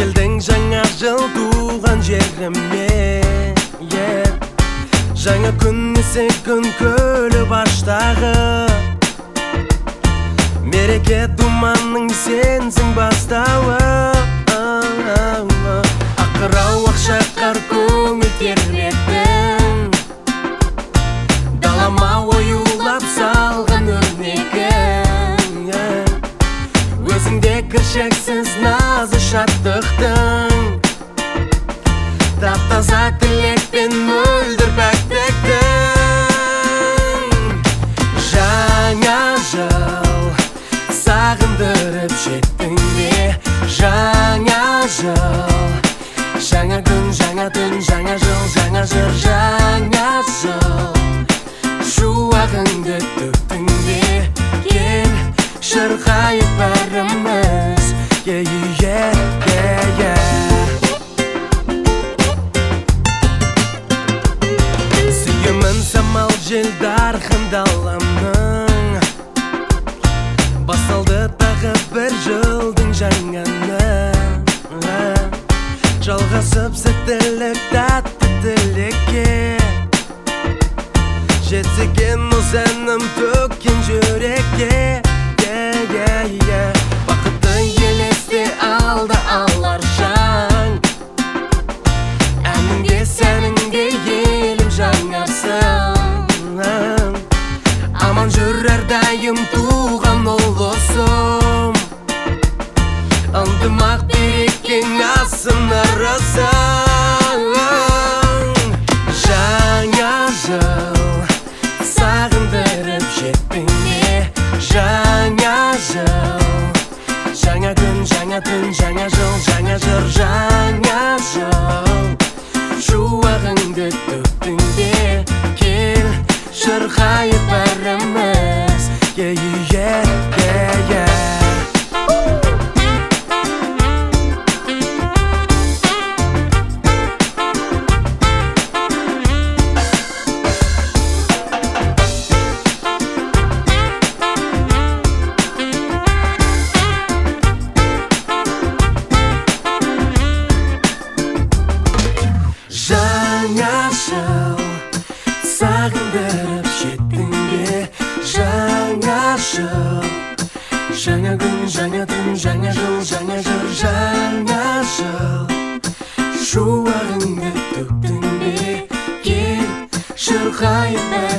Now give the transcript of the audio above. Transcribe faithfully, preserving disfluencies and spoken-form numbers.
Келдің жаңа жыл туған жеріме, yeah. Жаңа күн есе күн көлі баштағы, мереке думанның сенсің бастауы. Ақырау ақшақар көңіл тербеттің, далама оюлап салған өрнегің, өзіңде кіршексіз назы шаттықтың, тап-таза тілекпен мөлдір пәктіктің. Жаңа жыл сағындырып жеттің бе, жаңа жыл, жаңа күн, жаңа түн, жаңа жыл, жаңа жыр, жаңа жыл, шуағыңды төктің бе, кел шырқайық бәріміз, yeah, yeah, yeah, yeah. Сүйемін самал желдар қандаламның, басталды тағы бір жылдың жаңаны, жалғасып сәттілік тәтті тілекке, жетсеген мұз әнім төккен жүрекке, yeah, yeah, yeah. Бақытты елесте алда алар шаң, әніңде сәніңде елім жаңарсын, аман жүр әрдайым туған ұлысым, ынтымақ берекең асын арасың. Жаңа жыл сағындырып жеттің бе, жаңа жыл, жаңа күн, жаңа түн, жаңа жыл, жаңа жыр, жаңа жыл, шуағыңды төктің бе, кел шырқайық бәріміз, yeah, yeah, yeah, yeah. Жаңа жыл сағындырып жеттің бе, жаңа жыл, жаңа күн, жаңа түн, жаңа жыл, жаңа жыр, жаңа жыл, шуағыңды төктің бе, кел шырқайық бәріміз.